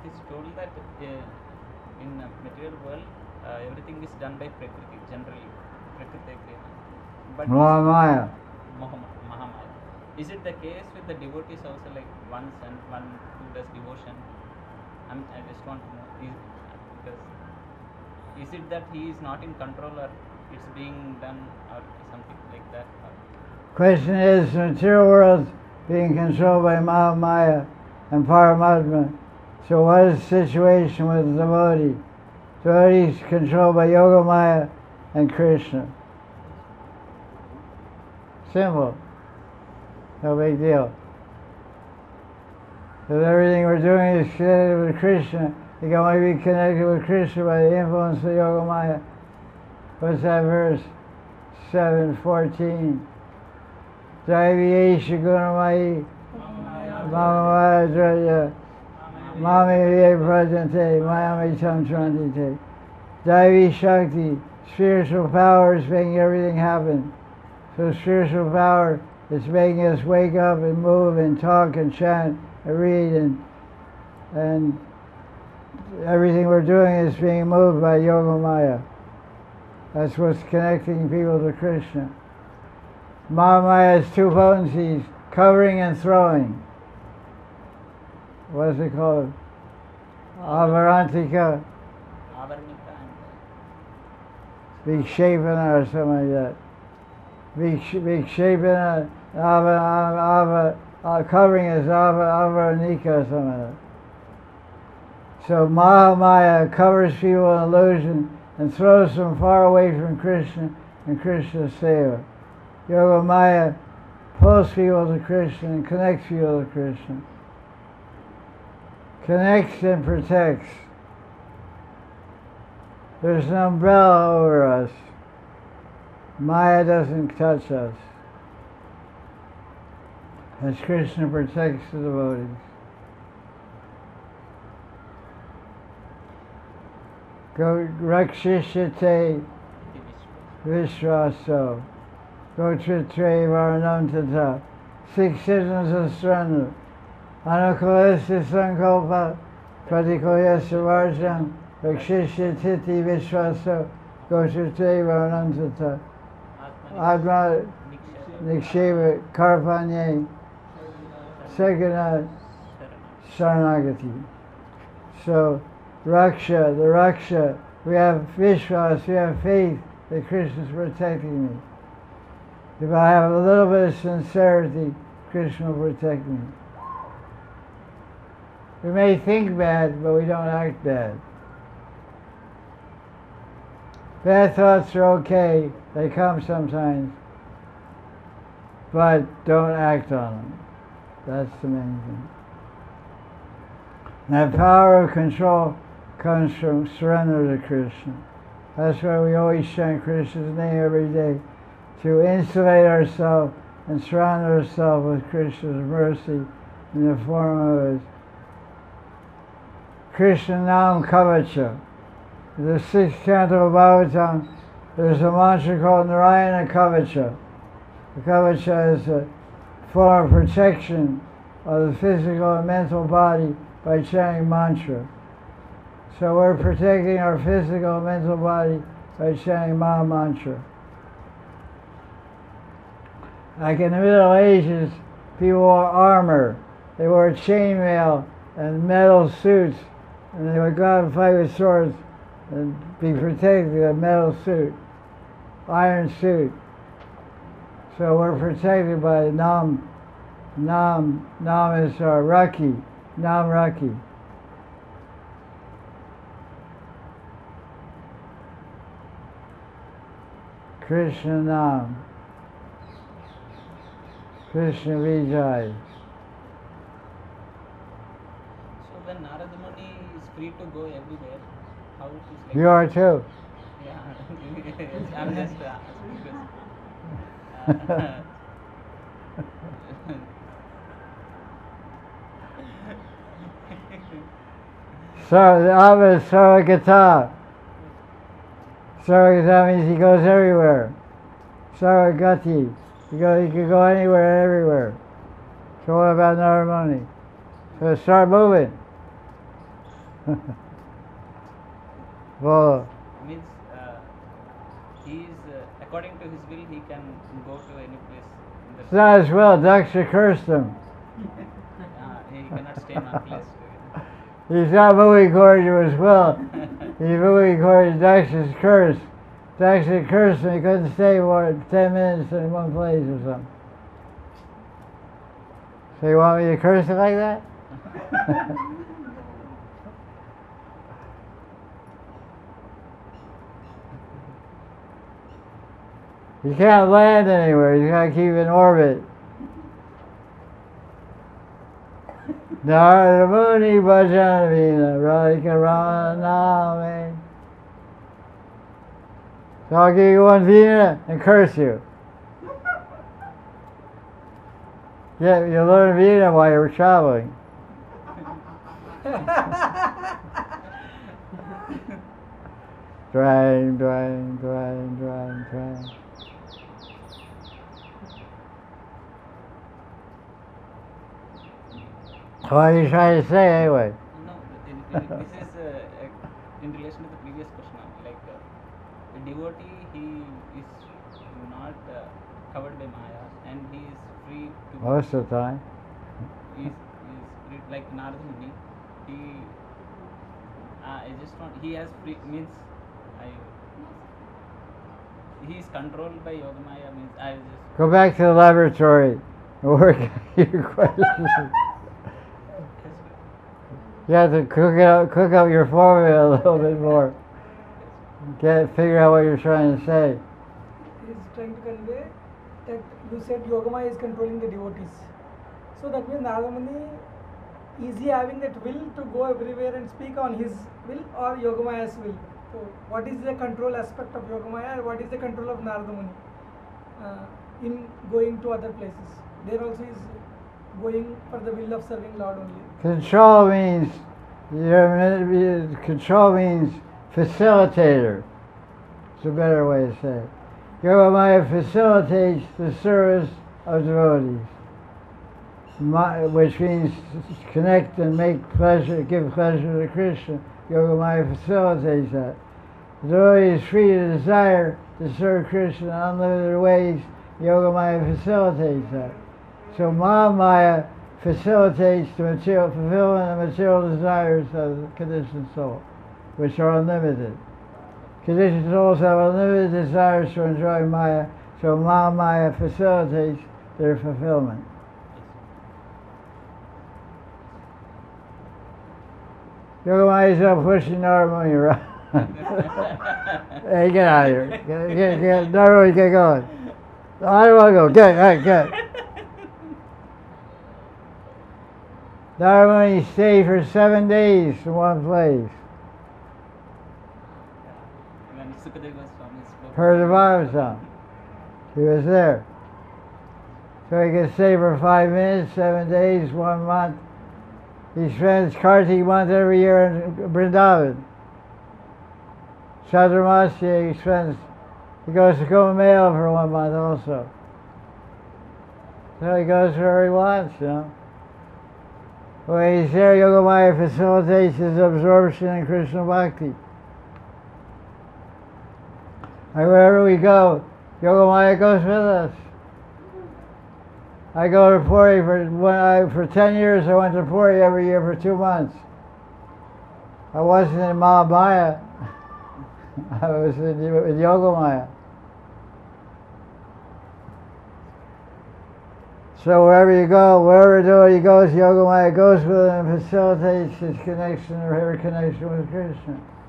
it is told that in material world everything is done by Prakriti, generally Prakriti Kriya. But Mahamaya. Mahamaya. Is it the case with the devotees also, like one who does devotion? I just want to know, is it that he is not in control, or it's being done, or something like that? Question is, the material world being controlled by Mahamaya and Paramatma. So what is the situation with the devotee? Devotees controlled by Yogamaya and Krishna. Simple. No big deal. Because everything we're doing is connected with Krishna. You can only be connected with Krishna by the influence of Yogamaya. What's that verse? 7:14. Daiviyesha Gunamai Mamamaya Draya Mami Prajante Mayami Tamtrantite. Daivi Shakti, spiritual power is making everything happen. So spiritual power is making us wake up and move and talk and chant and read, and everything we're doing is being moved by Yogamaya. That's what's connecting people to Krishna. Mahamaya has two potencies, covering and throwing. What is it called? Avarantika, Avarnika Vikshepana or something like that. Vikshepana, covering is Avaranika or something like that. So Mahamaya covers people in illusion and throws them far away from Krishna and Krishna's seva. Yogamaya pulls people to Krishna and connects people to Krishna. Connects and protects. There's an umbrella over us. Maya doesn't touch us. As Krishna protects the devotees. Go Rakshishate Vishwaso. Go Tritre Varanantata. 6 citizens of surrender. Anukulesya Sankalpa Pratikoyasya Varjam Rakshishate Vishwaso. Go Tritre Varanantata. Adma Niksheva Karpanye Sagana Sharanagati. So Raksha, the Raksha, we have Vishwas, we have faith that Krishna is protecting me. If I have a little bit of sincerity, Krishna will protect me. We may think bad, but we don't act bad. Bad thoughts are okay, they come sometimes, but don't act on them. That's the main thing. And that power of control comes from surrender to Krishna. That's why we always chant Krishna's name every day, to insulate ourselves and surround ourselves with Krishna's mercy in the form of his Krishna Nam Kavacha. In the 6th canto of Bhagavatam, there's a mantra called Narayana Kavacha. The Kavacha is a form of protection of the physical and mental body by chanting mantra. So we're protecting our physical and mental body by chanting Maha Mantra. Like in the Middle Ages, people wore armor. They wore chainmail and metal suits, and they would go out and fight with swords and be protected with a metal suit, iron suit. So we're protected by Nam. Nam is our Raki, Nam Raki. Krishna Nam. Krishna Vijay. So when Narada Muni is free to go everywhere, how it is like? You are too. Yeah, I'm just So the Ava is Sarvagata. Sarvagata means he goes everywhere. Sarvagati. He can go anywhere, everywhere. So what about Narada Muni? So start moving. Well, Means he is according to his will he can go to any place. it's not as well. Daksha cursed him. He cannot stay in one place. He's not moving according to his will. He's moving according to Daksha's curse. Daksha cursed him. He couldn't stay more than 10 minutes in one place or something. So you want me to curse it like that? You can't land anywhere. You gotta keep in orbit. Narada Muni Bhajanavina Radhika Ranami. So I'll give you one Vina and curse you. Yeah, you learn Vina while you're traveling. Dwang, dwang, dwang, dwang, dwang. What are you trying to say anyway? No, this is in relation to the previous question. Like a devotee, he is not covered by Maya, and he is free to. Most of the time. He is free, like Narada Muni. I just want. He has free means. He is controlled by Yogamaya means I just. Go back to the laboratory and work out your questions. You have to cook up your formula a little bit more. Figure out what you're trying to say. He is trying to convey that you said Yogamaya is controlling the devotees. So that means Narada Muni, is he having that will to go everywhere and speak on his will or Yogamaya's will? So what is the control aspect of Yogamaya and what is the control of Narada Muni in going to other places? There also is going for the will of serving Lord only. Control means facilitator. It's a better way to say it. Yogamaya facilitates the service of devotees, which means connect and make pleasure, give pleasure to Krishna. Yogamaya facilitates that. The devotee is free to desire to serve Krishna in unlimited ways. Yogamaya facilitates that. So Mahamaya facilitates the material fulfillment of material desires of the conditioned soul, which are unlimited. Conditioned souls have unlimited desires to enjoy Maya, so Mahamaya facilitates their fulfillment. Yogamaya is up pushing Narada Muni around. Hey, get out of here. Get Narada Muni, get going. I don't want to go. Get. Narada Muni stayed for 7 days in one place. When Sukadeva Goswami spoke. Heard the Bhagavatam. He was there. So he could stay for 5 minutes, 7 days, 1 month. He spends Kartik month every year in Vrindavan. Chaturmasya, he goes to Kumbh Mela for 1 month also. So he goes where he wants, you know. When he's there, Yogamaya facilitates his absorption in Krishna Bhakti. And wherever we go, Yogamaya goes with us. I go to Puri for 10 years. I went to Puri every year for 2 months. I wasn't in Mahamaya. I was in Yogamaya. So wherever you go, wherever devotee goes, Yogamaya goes with him and facilitates his connection or her connection with Krishna.